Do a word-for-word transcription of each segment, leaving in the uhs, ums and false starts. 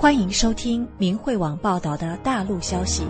欢迎收听明慧网报道的大陆消息。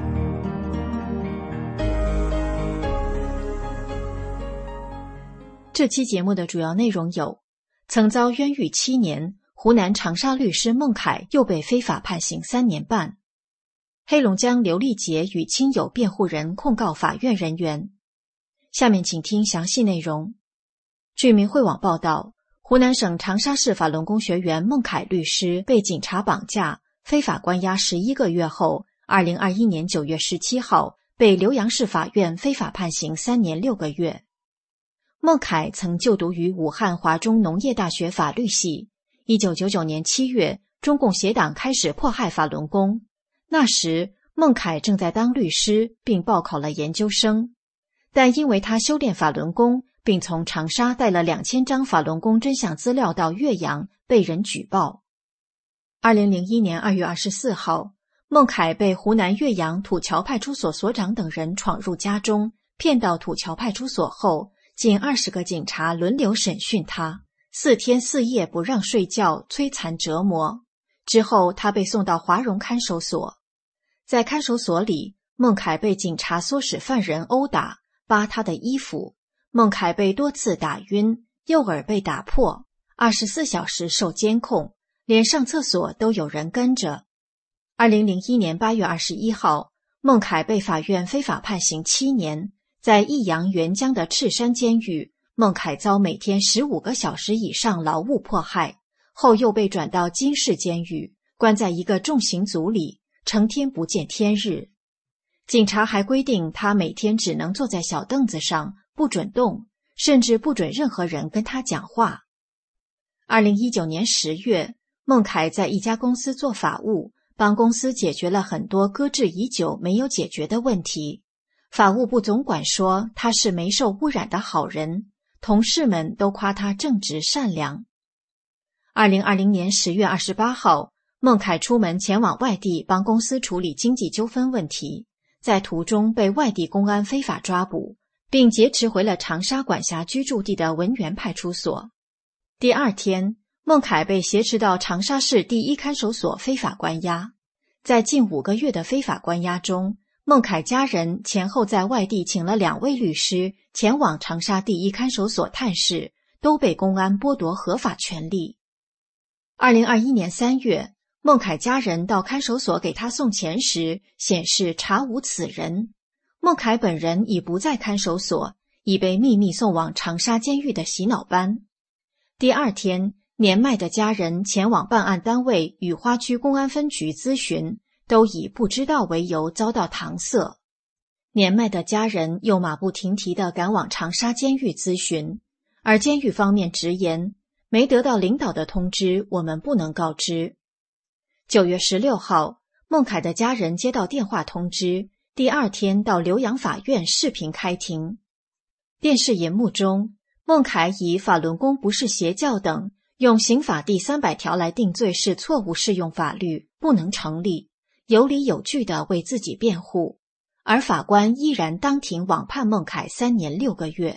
这期节目的主要内容有：曾遭冤狱七年，湖南长沙律师孟凯又被非法判刑三年半；黑龙江刘丽杰与亲友辩护人控告法院人员。下面请听详细内容。据明慧网报道，湖南省长沙市法轮功学员孟凯律师被警察绑架，非法关押十一个月后，二零二一年九月十七号被浏阳市法院非法判刑三年六个月。孟凯曾就读于武汉华中农业大学法律系。一九九九年七月，中共协党开始迫害法轮功，那时孟凯正在当律师，并报考了研究生。但因为他修炼法轮功，并从长沙带了两千张法轮功真相资料到岳阳，被人举报。二零零一年二月二十四号，孟凯被湖南岳阳土桥派出所所长等人闯入家中，骗到土桥派出所后，近二十个警察轮流审讯他，四天四夜不让睡觉，摧残折磨。之后他被送到华容看守所。在看守所里，孟凯被警察唆使犯人殴打，扒他的衣服。孟凯被多次打晕，右耳被打破，二十四小时受监控，连上厕所都有人跟着。二零零一年八月二十一号，孟凯被法院非法判刑七年，在益阳沅江的赤山监狱，孟凯遭每天十五个小时以上劳务迫害，后又被转到金市监狱，关在一个重刑组里，成天不见天日。警察还规定他每天只能坐在小凳子上，不准动，甚至不准任何人跟他讲话。二零一九年十月，孟凯在一家公司做法务，帮公司解决了很多搁置已久没有解决的问题。法务部总管说他是没受污染的好人，同事们都夸他正直善良。二零二零年十月二十八号，孟凯出门前往外地帮公司处理经济纠纷问题，在途中被外地公安非法抓捕，并劫持回了长沙管辖居住地的文源派出所。第二天，孟凯被挟持到长沙市第一看守所非法关押。在近五个月的非法关押中，孟凯家人前后在外地请了两位律师前往长沙第一看守所探视，都被公安剥夺合法权利。二零二一年三月，孟凯家人到看守所给他送钱时，显示查无此人。孟凯本人已不在看守所，已被秘密送往长沙监狱的洗脑班。第二天，年迈的家人前往办案单位雨花区公安分局咨询，都以不知道为由遭到搪塞。年迈的家人又马不停蹄地赶往长沙监狱咨询，而监狱方面直言，没得到领导的通知，我们不能告知。九月十六号，孟凯的家人接到电话通知，第二天到浏阳法院视频开庭。电视荧幕中，孟凯以法轮功不是邪教等，用刑法第三百条来定罪是错误适用法律，不能成立，有理有据地为自己辩护，而法官依然当庭网判孟凯三年六个月。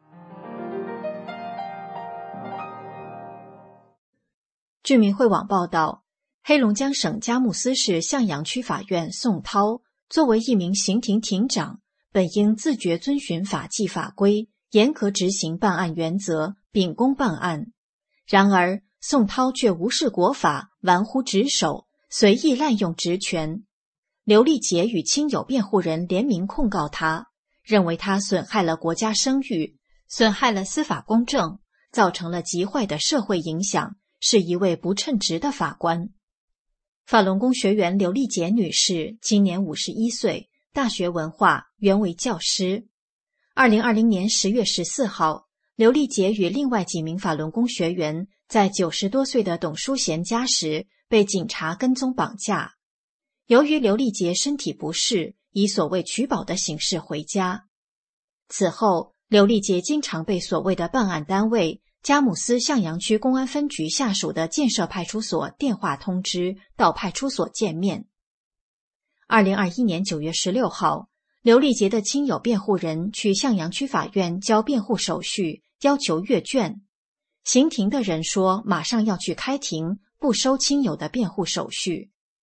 据明慧网报道，黑龙江省佳木斯市向阳区法院宋涛作为一名刑庭庭长，本应自觉遵循法纪法规，严格执行办案原则，秉公办案。然而，宋涛却无视国法，玩忽职守，随意滥用职权。刘丽杰与亲友辩护人联名控告他，认为他损害了国家声誉，损害了司法公正，造成了极坏的社会影响，是一位不称职的法官。法轮功学员刘丽杰女士今年五十一岁，大学文化，原为教师。二零二零年十月十四号，刘丽杰与另外几名法轮功学员在九十多岁的董淑贤家时被警察跟踪绑架。由于刘丽杰身体不适，以所谓取保的形式回家。此后，刘丽杰经常被所谓的办案单位佳木斯向阳区公安分局下属的建设派出所电话通知到派出所见面。二零二一年九月十六号，刘丽杰的亲友辩护人去向阳区法院交辩护手续，要求阅卷。刑庭的人说马上要去开庭，不收亲友的辩护手续。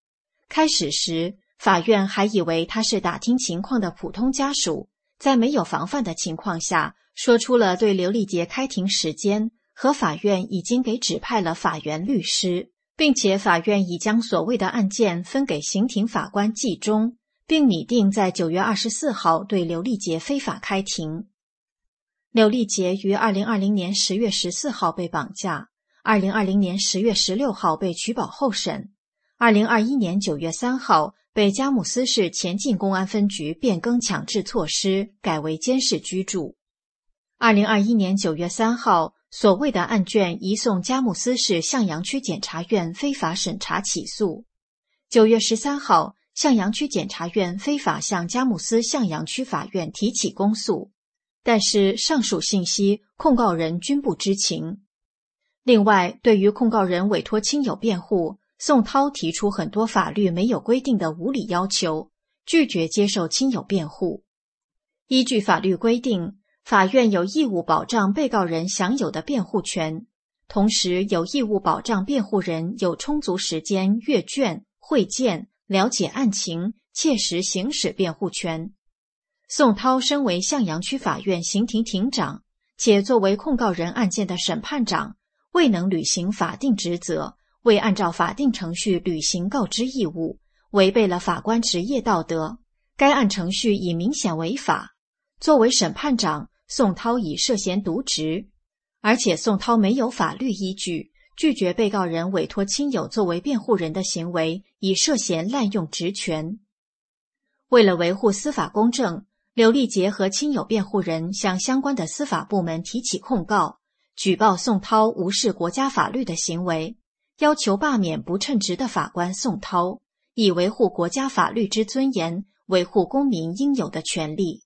开始时，法院还以为他是打听情况的普通家属，在没有防范的情况下，说出了对刘丽杰开庭时间和法院已经给指派了法援律师，并且法院已将所谓的案件分给刑庭法官记中，并拟定在九月二十四号对刘丽杰非法开庭。刘丽杰于二零二零年十月十四号被绑架，二零二零年十月十六号被取保候审，二零二一年九月三号被佳木斯市前进公安分局变更强制措施，改为监视居住。二零二一年九月三号，所谓的案卷移送佳木斯市向阳区检察院非法审查起诉。九月十三号，向阳区检察院非法向佳木斯向阳区法院提起公诉，但是上述信息控告人均不知情。另外，对于控告人委托亲友辩护，宋涛提出很多法律没有规定的无理要求，拒绝接受亲友辩护。依据法律规定，法院有义务保障被告人享有的辩护权，同时有义务保障辩护人有充足时间阅卷、会见、了解案情，切实行使辩护权。宋涛身为向阳区法院刑庭庭长，且作为控告人案件的审判长，未能履行法定职责，未按照法定程序履行告知义务，违背了法官职业道德，该案程序已明显违法。作为审判长，宋涛已涉嫌渎职，而且宋涛没有法律依据，拒绝被告人委托亲友作为辩护人的行为，已涉嫌滥用职权。为了维护司法公正，刘丽杰和亲友辩护人向相关的司法部门提起控告，举报宋涛无视国家法律的行为，要求罢免不称职的法官宋涛，以维护国家法律之尊严，维护公民应有的权利。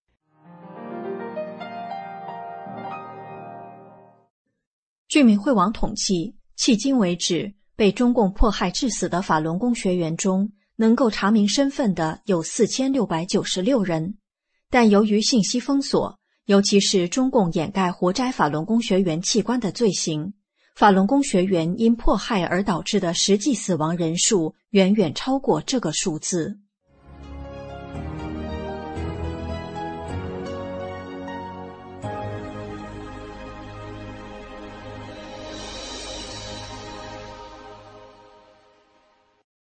居民会网统计，迄今为止，被中共迫害致死的法轮功学员中，能够查明身份的有四千六百九十六人，但由于信息封锁，尤其是中共掩盖活摘法轮功学员器官的罪行，法轮功学员因迫害而导致的实际死亡人数远远超过这个数字。